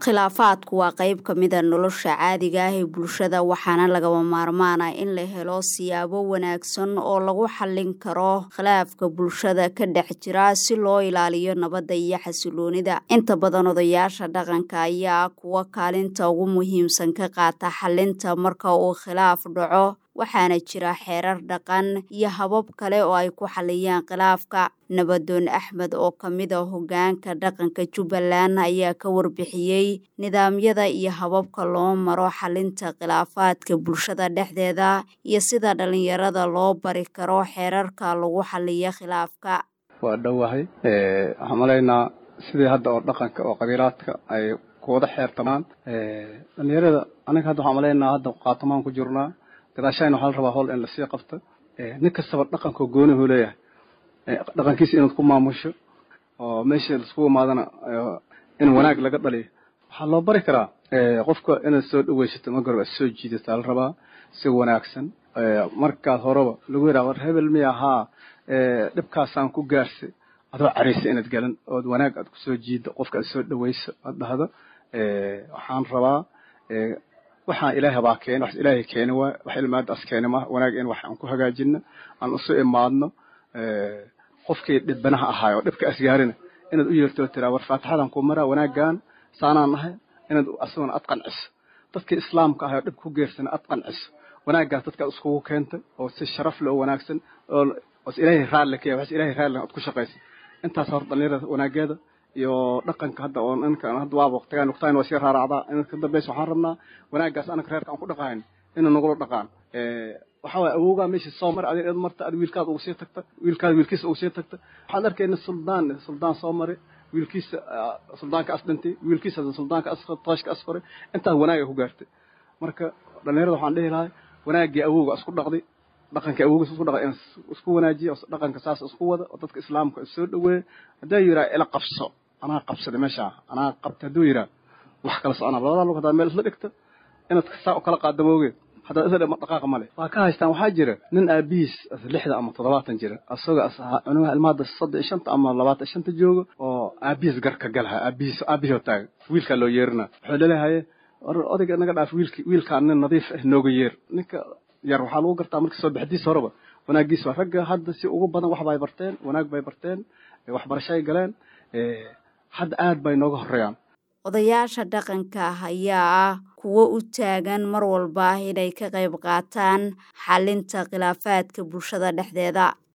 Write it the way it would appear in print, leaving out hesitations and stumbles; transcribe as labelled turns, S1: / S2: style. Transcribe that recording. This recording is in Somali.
S1: Khilaafaadku waa qayb ka mid ah nolosha caadiga ah ee bulshada waxaana lagama maarmaan ah in la helo siyaabo wanaagsan oo lagu xallin karo khilaafka bulshada ka dhex jira si loo ilaaliyo nabadda iyo xasilloonida. Inta badan odayaasha dhaqanka ayaa ah kuwa kaalinta ugu muhiimsan ka qaata xallinta marka uu khilaaf dhaco, waxaana jira xeerar dhaqan iyo habab kale oo ay ku xalliyaan khilaafka. Nabadoon Axmed oo ka mid ah hoggaanka dhaqanka Jubbaland ayaa ka warbixiyay nidaamyada iyo hababka loo maro xallinta khilaafaadka bulshada dhexdeeda iyo sida dhalinyarada loo bari karo xeerarka lagu xalliyo khilaafka.
S2: Waa dhawahay waxaan malaynaa sidii hadda oo dhaqanka oo qabiilaadka ay ku wada xeertamaan dhalinyarada anaga hadda waxaan malaynaa hadda qaatamaan ku jirnaa gadaashayna waxaa la rabaa howl in la sii qabto nin kastaba dhaqanka goonihu leeyahay dhaqankiisa inaad ku maamusho oo meesha isku imaadana in wanaag laga dhaliyo waxaa loo bari karaa qofka inaad soo dhaweysato ma garba soo jiidataa la rabaa si wanaagsan markaad horeba lagu yidhaha war hebel miya haa dhibkaasaan ku gaarsay adoo caraysa inaad galan ood wanaag aad kusoo jiiddo qofka aad soo dhaweyso aad dhahdo waxaan rabaa waxaan ilaahay baa keenay wax ilaahay keenay wax ilmaadaas keenay ma wanaag in wax aan ku hagaajino aan u soo imaadno qofkii dhibanaha ahaay oo dhibka asgaarina inaad u yeerto tiraa war faataxadan ku maraa wanaagan saanaan nahay inaad asaguna ad qanciso dadkii islaamka ahaa dhib ku geersana ad qanciso wanaagaas dadka isku keentay oo si sharaf leh oo wanaagsan oo ilaahay raali ka yahay wax ilaahay raali aad ku shaqayso intaas hor dhalinyarada wanaageeda iyo dhaqanka hadda oo inkan hadda waa waqtigan waa si raaracda in ka dambeeyso waxaan rabnaa wanaagaas anaga reerka aan ku dhaqayn inuu nagula dhaqaan waxa way awooga meesha soo mar adeer marta ad wiilkaad ugu sii tagta wiilkiisa ugu sii tagta waxaad arkayna suldaan soo maray wiilkiisa suldaanka asdantay wiilkiisa suldaanka asqaashka asqore inta wanaag ku gaartay marka dhalinyarada waxaan dhihi lahaa wanaagii awooga isku dhaqday dhaqanka awooga isku dhaqay in isku wanaajiyo dhaqanka saas isku wada oo dadka islaamka soo dhaweey haday yira ila qabso anaa qabsaday meesha anaa qabta haduu yira wax kala socona labada luqad meel isla dhigta inaad saa kala qaadamooge hadda isla dhaqaaqa male waa ka haystaan waxaa jira nin aabiis 60 ama 70 jira asaga aniga ilmaada 35 ama 25 joogo oo aabiis garka galha aabiyo taag wiilka loo yeerna wuxuu leeyahay odayga naga dhaaf wiilkaan nin nadiif ah nooga yeer ninka yar waxaa lagu gartaa markii soo baxdiis horeba wanaagiisa ragga hadda si ugu badan wax bay barteen wanaag bay barteen waxbarashay galeen hadda aad bay nooga horeeyaan.
S1: Odayaasha dhaqanka ayaa ah kuwo u taagan mar walba inay ka qayb qaataan xallinta khilaafaadka bulshada dhexdeeda.